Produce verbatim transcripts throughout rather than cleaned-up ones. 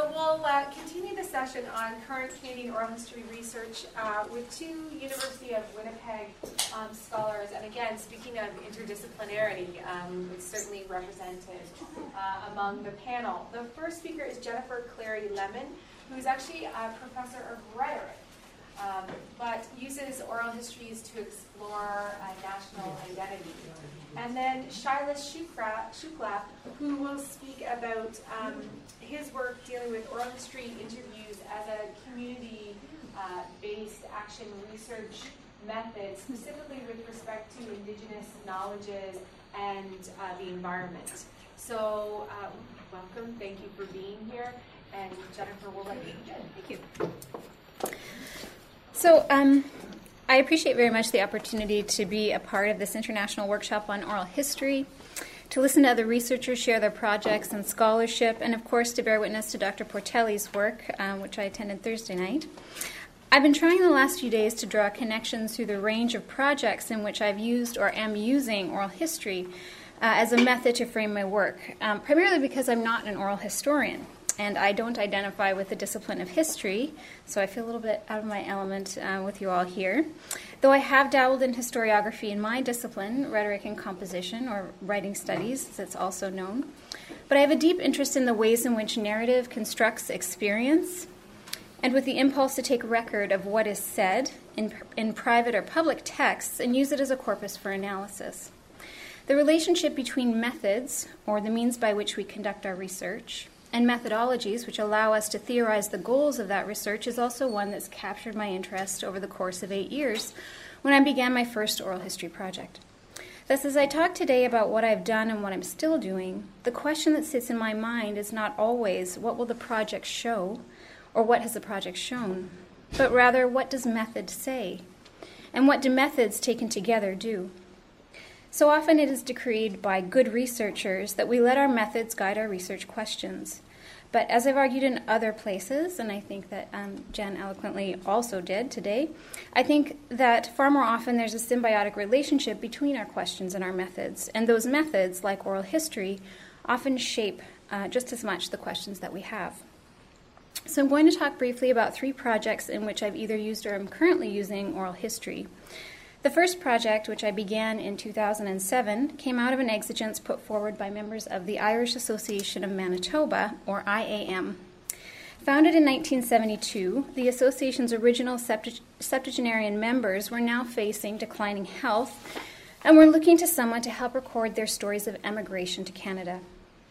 So we'll uh, continue the session on current Canadian oral history research uh, with two University of Winnipeg um, scholars. And again, speaking of interdisciplinarity, um, it's certainly represented uh, among the panel. The first speaker is Jennifer Clary Lemon, who is actually a professor of rhetoric, um, but uses oral histories to explore uh, national identity. And then Silas Shukla, who will speak about um, his work dealing with oral history interviews as a community-based uh, action research method, specifically with respect to Indigenous knowledges and uh, the environment. So, uh, welcome, thank you for being here, and Jennifer, we'll let you begin. Thank you. So, um, I appreciate very much the opportunity to be a part of this international workshop on oral history, to listen to other researchers share their projects and scholarship, and of course to bear witness to Doctor Portelli's work, um, which I attended Thursday night. I've been trying the last few days to draw connections through the range of projects in which I've used or am using oral history uh, as a method to frame my work, um, primarily because I'm not an oral historian. And I don't identify with the discipline of history, so I feel a little bit out of my element uh, with you all here. Though I have dabbled in historiography in my discipline, rhetoric and composition, or writing studies, as it's also known. But I have a deep interest in the ways in which narrative constructs experience, and with the impulse to take record of what is said in, in private or public texts and use it as a corpus for analysis. The relationship between methods, or the means by which we conduct our research, and methodologies which allow us to theorize the goals of that research is also one that's captured my interest over the course of eight years when I began my first oral history project. Thus, as I talk today about what I've done and what I'm still doing, the question that sits in my mind is not always what will the project show or what has the project shown, but rather what does method say and what do methods taken together do. So often it is decreed by good researchers that we let our methods guide our research questions. But as I've argued in other places, and I think that um, Jen eloquently also did today, I think that far more often there's a symbiotic relationship between our questions and our methods. And those methods, like oral history, often shape uh, just as much the questions that we have. So I'm going to talk briefly about three projects in which I've either used or am currently using oral history. The first project, which I began in two thousand seven, came out of an exigence put forward by members of the Irish Association of Manitoba, or I A M. Founded in nineteen seventy-two, the association's original septu- septuagenarian members were now facing declining health and were looking to someone to help record their stories of emigration to Canada.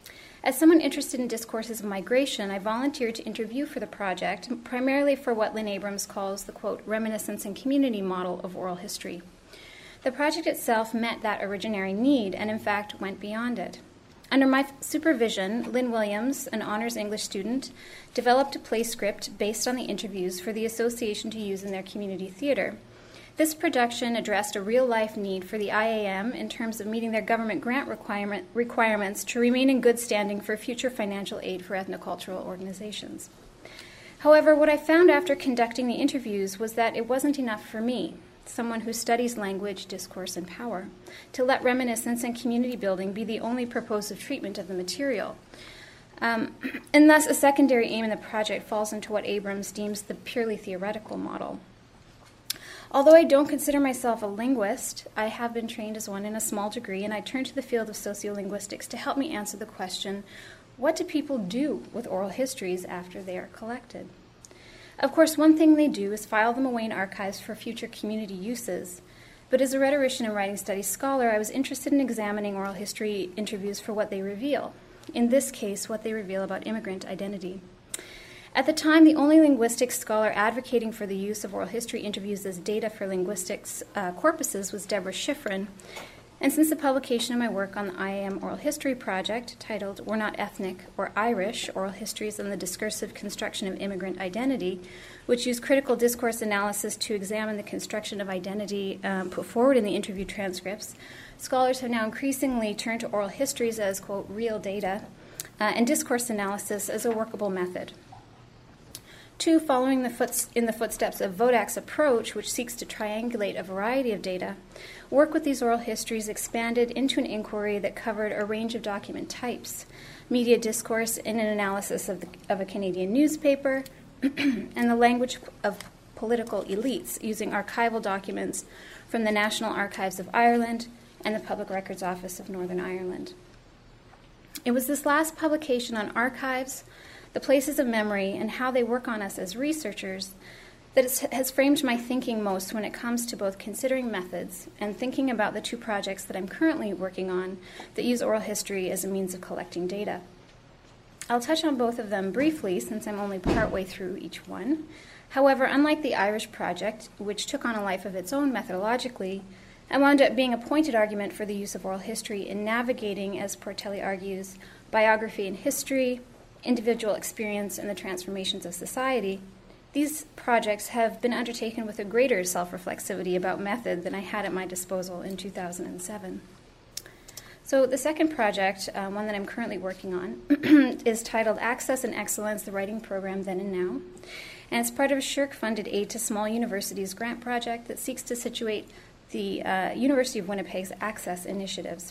As someone interested in discourses of migration, I volunteered to interview for the project, primarily for what Lynn Abrams calls the, quote, reminiscence and community model of oral history. The project itself met that originary need and, in fact, went beyond it. Under my supervision, Lynn Williams, an honors English student, developed a play script based on the interviews for the association to use in their community theater. This production addressed a real-life need for the I A M in terms of meeting their government grant requirement, requirements to remain in good standing for future financial aid for ethnocultural organizations. However, what I found after conducting the interviews was that it wasn't enough for me, someone who studies language, discourse, and power, to let reminiscence and community building be the only purposive treatment of the material. Um, and thus, a secondary aim in the project falls into what Abrams deems the purely theoretical model. Although I don't consider myself a linguist, I have been trained as one in a small degree, and I turn to the field of sociolinguistics to help me answer the question, what do people do with oral histories after they are collected? Of course, one thing they do is file them away in archives for future community uses, but as a rhetorician and writing studies scholar, I was interested in examining oral history interviews for what they reveal, in this case, what they reveal about immigrant identity. At the time, the only linguistics scholar advocating for the use of oral history interviews as data for linguistics uh, corpuses was Deborah Schifrin. And since the publication of my work on the I A M Oral History Project, titled We're Not Ethnic or Irish, Oral Histories and the Discursive Construction of Immigrant Identity, which used critical discourse analysis to examine the construction of identity um, put forward in the interview transcripts, scholars have now increasingly turned to oral histories as, quote, real data, uh, and discourse analysis as a workable method. Two, following the foot, in the footsteps of Vodak's approach, which seeks to triangulate a variety of data, work with these oral histories expanded into an inquiry that covered a range of document types, media discourse in an analysis of, the, of a Canadian newspaper, and the language of political elites using archival documents from the National Archives of Ireland and the Public Records Office of Northern Ireland. It was this last publication on archives, the places of memory, and how they work on us as researchers that has framed my thinking most when it comes to both considering methods and thinking about the two projects that I'm currently working on that use oral history as a means of collecting data. I'll touch on both of them briefly since I'm only partway through each one. However, unlike the Irish project, which took on a life of its own methodologically, I wound up being a pointed argument for the use of oral history in navigating, as Portelli argues, biography and history, individual experience, and the transformations of society. These projects have been undertaken with a greater self-reflexivity about method than I had at my disposal in two thousand seven. So the second project, uh, one that I'm currently working on, is titled Access and Excellence, the Writing Program Then and Now. And it's part of a S S H R C-funded Aid to Small Universities grant project that seeks to situate the uh, University of Winnipeg's access initiatives.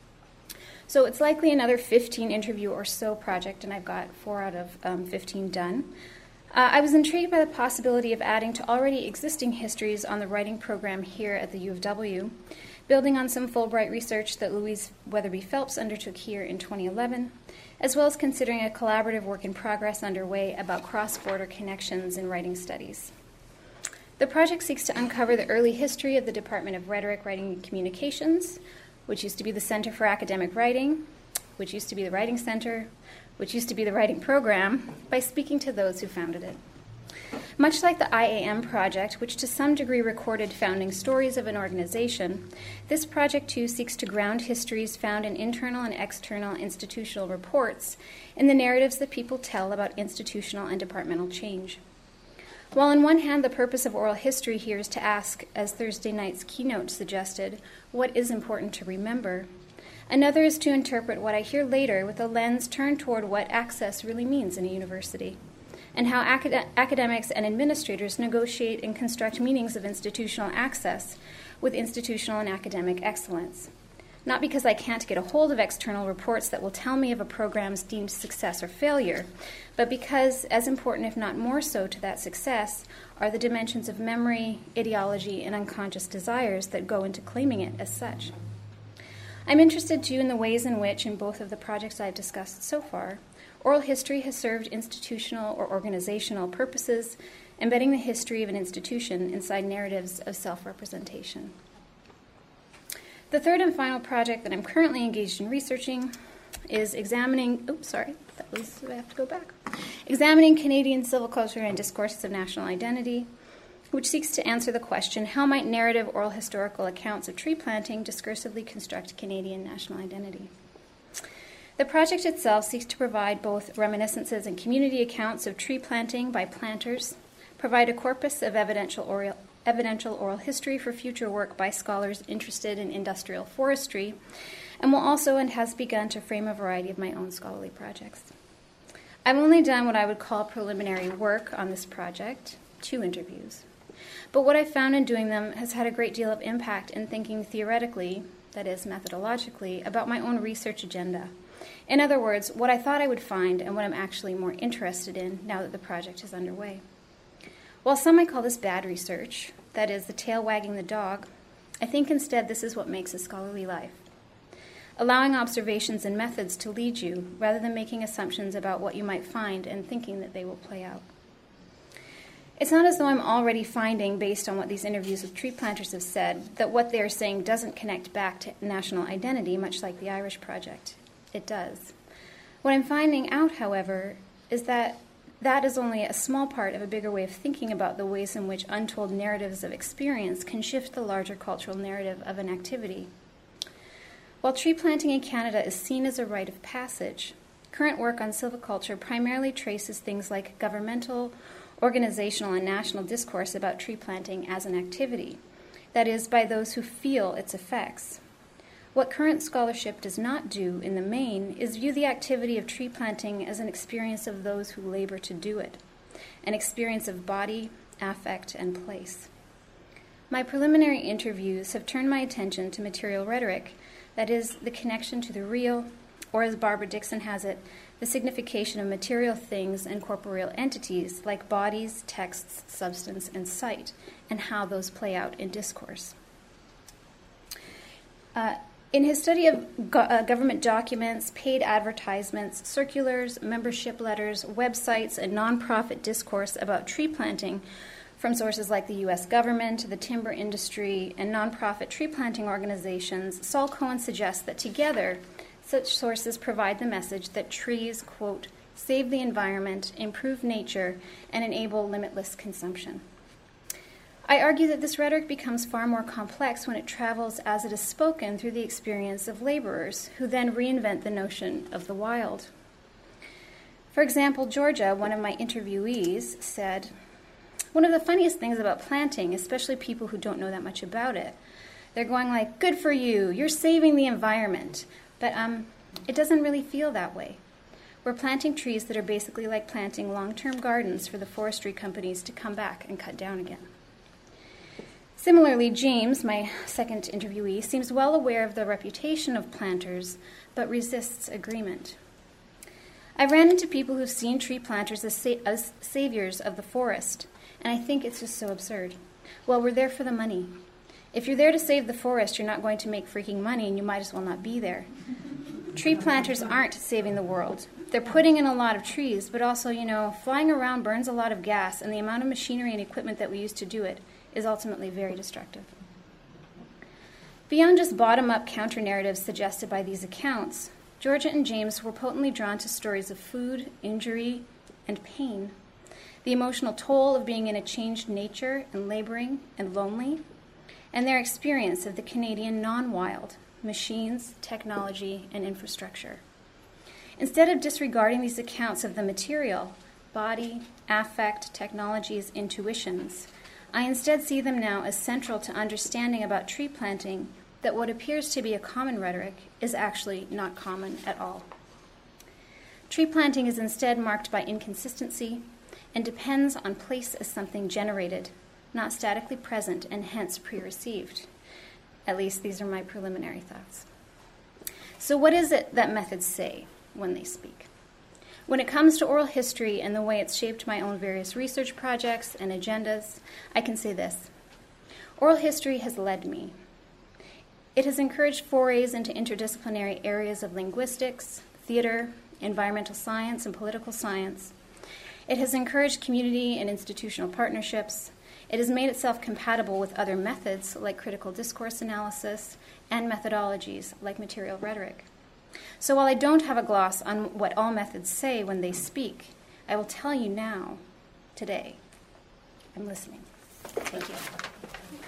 So it's likely another fifteen interview or so project, and I've got four out of um, fifteen done. Uh, I was intrigued by the possibility of adding to already existing histories on the writing program here at the U of W, building on some Fulbright research that Louise Weatherby Phelps undertook here in twenty eleven, as well as considering a collaborative work in progress underway about cross-border connections in writing studies. The project seeks to uncover the early history of the Department of Rhetoric, Writing, and Communications, which used to be the Center for Academic Writing, which used to be the Writing Center, which used to be the Writing Program, by speaking to those who founded it. Much like the I A M project, which to some degree recorded founding stories of an organization, this project too seeks to ground histories found in internal and external institutional reports in the narratives that people tell about institutional and departmental change. While on one hand the purpose of oral history here is to ask, as Thursday night's keynote suggested, what is important to remember, another is to interpret what I hear later with a lens turned toward what access really means in a university, and how acad- academics and administrators negotiate and construct meanings of institutional access with institutional and academic excellence. Not because I can't get a hold of external reports that will tell me of a program's deemed success or failure, but because, as important if not more so to that success, are the dimensions of memory, ideology, and unconscious desires that go into claiming it as such. I'm interested, too, in the ways in which, in both of the projects I've discussed so far, oral history has served institutional or organizational purposes, embedding the history of an institution inside narratives of self-representation. The third and final project that I'm currently engaged in researching is examining, oops, sorry, that was, I have to go back, examining Canadian civil culture and discourses of national identity, which seeks to answer the question, how might narrative oral historical accounts of tree planting discursively construct Canadian national identity? The project itself seeks to provide both reminiscences and community accounts of tree planting by planters, provide a corpus of evidential oral, evidential oral history for future work by scholars interested in industrial forestry, and will also and has begun to frame a variety of my own scholarly projects. I've only done what I would call preliminary work on this project, two interviews. But what I've found in doing them has had a great deal of impact in thinking theoretically, that is, methodologically, about my own research agenda. In other words, what I thought I would find and what I'm actually more interested in now that the project is underway. While some might call this bad research, that is, the tail wagging the dog, I think instead this is what makes a scholarly life. Allowing observations and methods to lead you, rather than making assumptions about what you might find and thinking that they will play out. It's not as though I'm already finding, based on what these interviews with tree planters have said, that what they are saying doesn't connect back to national identity, much like the Irish project. It does. What I'm finding out, however, is that that is only a small part of a bigger way of thinking about the ways in which untold narratives of experience can shift the larger cultural narrative of an activity. While tree planting in Canada is seen as a rite of passage, current work on silviculture primarily traces things like governmental, organizational, and national discourse about tree planting as an activity, that is, by those who feel its effects. What current scholarship does not do, in the main, is view the activity of tree planting as an experience of those who labor to do it, an experience of body, affect, and place. My preliminary interviews have turned my attention to material rhetoric, that is, the connection to the real, or as Barbara Dixon has it, the signification of material things and corporeal entities like bodies, texts, substance, and sight, and how those play out in discourse. Uh, in his study of go- uh, government documents, paid advertisements, circulars, membership letters, websites, and nonprofit discourse about tree planting from sources like the U S government, the timber industry, and nonprofit tree planting organizations, Saul Cohen suggests that together, such sources provide the message that trees, quote, save the environment, improve nature, and enable limitless consumption. I argue that this rhetoric becomes far more complex when it travels as it is spoken through the experience of laborers, who then reinvent the notion of the wild. For example, Georgia, one of my interviewees, said, "One of the funniest things about planting, especially people who don't know that much about it, they're going like, 'Good for you, you're saving the environment.' But um, it doesn't really feel that way. We're planting trees that are basically like planting long-term gardens for the forestry companies to come back and cut down again." Similarly, James, my second interviewee, seems well aware of the reputation of planters, but resists agreement. I've ran into people who've seen tree planters as, sa- as saviors of the forest, and I think it's just so absurd. Well, we're there for the money. If you're there to save the forest, you're not going to make freaking money, and you might as well not be there. Tree planters aren't saving the world. They're putting in a lot of trees, but also, you know, flying around burns a lot of gas, and the amount of machinery and equipment that we use to do it is ultimately very destructive. Beyond just bottom-up counter-narratives suggested by these accounts, Georgia and James were potently drawn to stories of food, injury, and pain, the emotional toll of being in a changed nature and laboring and lonely, and their experience of the Canadian non-wild, machines, technology, and infrastructure. Instead of disregarding these accounts of the material, body, affect, technologies, intuitions, I instead see them now as central to understanding about tree planting that what appears to be a common rhetoric is actually not common at all. Tree planting is instead marked by inconsistency and depends on place as something generated, not statically present and hence pre-received. At least these are my preliminary thoughts. So what is it that methods say when they speak? When it comes to oral history and the way it's shaped my own various research projects and agendas, I can say this. Oral history has led me. It has encouraged forays into interdisciplinary areas of linguistics, theater, environmental science, and political science. It has encouraged community and institutional partnerships. It has made itself compatible with other methods like critical discourse analysis and methodologies like material rhetoric. So while I don't have a gloss on what all methods say when they speak, I will tell you now, today. I'm listening. Thank you.